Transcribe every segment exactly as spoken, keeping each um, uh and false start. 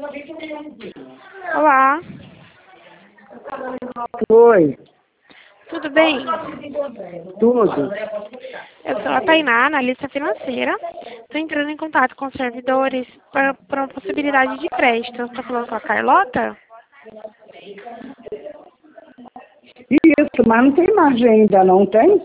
Olá, Oi, tudo bem? tudo. Eu sou a Tainá, analista financeira. Estou entrando em contato com os servidores para, para uma possibilidade de crédito. Estou falando com a Carlota? Isso, mas não tem margem ainda, não tem?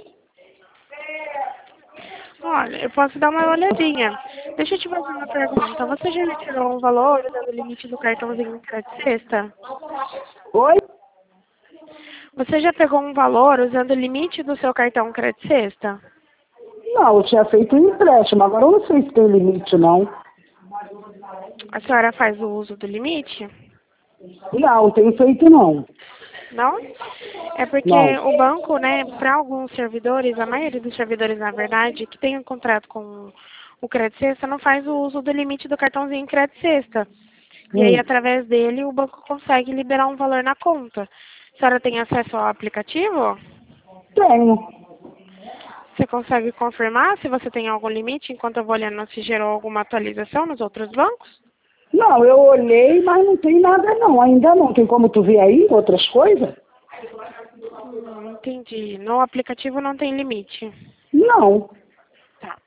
Olha, eu posso dar uma olhadinha. Deixa eu te fazer uma pergunta. Você já retirou um valor usando o limite do cartãozinho de sexta? Oi? Você já pegou um valor usando o limite do seu cartão crédito sexta? Não, eu tinha feito um empréstimo, agora eu não sei se tem limite, não. A senhora faz o uso do limite? Não, tenho feito não. Não? É porque Não. o banco, né, para alguns servidores, a maioria dos servidores, na verdade, que tem um contrato com o Crédito Sexta, não faz o uso do limite do cartãozinho Crédito Sexta. E aí, Hum, através dele, o banco consegue liberar um valor na conta. A senhora tem acesso ao aplicativo? tenho. Você consegue confirmar se você tem algum limite enquanto eu vou olhando se gerou alguma atualização nos outros bancos? Não, eu olhei, mas não tem nada não, ainda não. Tem como tu ver aí outras coisas? Hum, entendi. No aplicativo não tem limite. Não. Tá.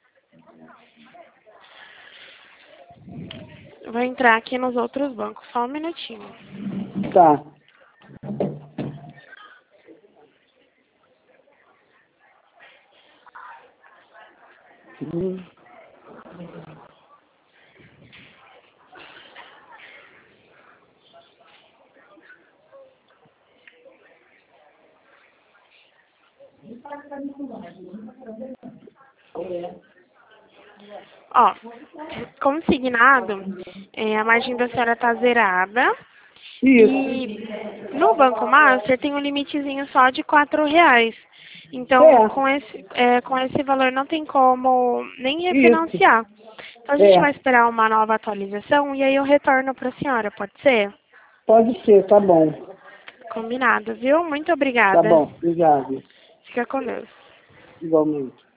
Eu vou entrar aqui nos outros bancos, só um minutinho. Tá. Hum. Ó, consignado, é, a margem da senhora está zerada. Isso. E no Banco Master tem um limitezinho só de quatro reais. Então, É, com esse, é, com esse valor não tem como nem isso. refinanciar. Então, a gente vai É, esperar uma nova atualização e aí eu retorno para a senhora, pode ser? pode ser, tá bom. Combinado, viu? Muito Tá obrigada. bom, obrigado. Fica com Deus. Igualmente.